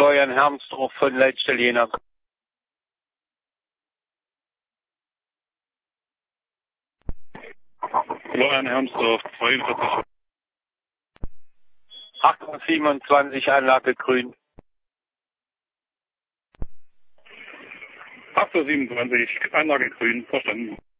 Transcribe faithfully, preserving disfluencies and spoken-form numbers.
Florian Hermsdorf von Leitstelle. Florian Hermsdorf, zweiundvierzig. achthundertsiebenundzwanzig Anlage grün. achthundertsiebenundzwanzig, Anlage grün, verstanden.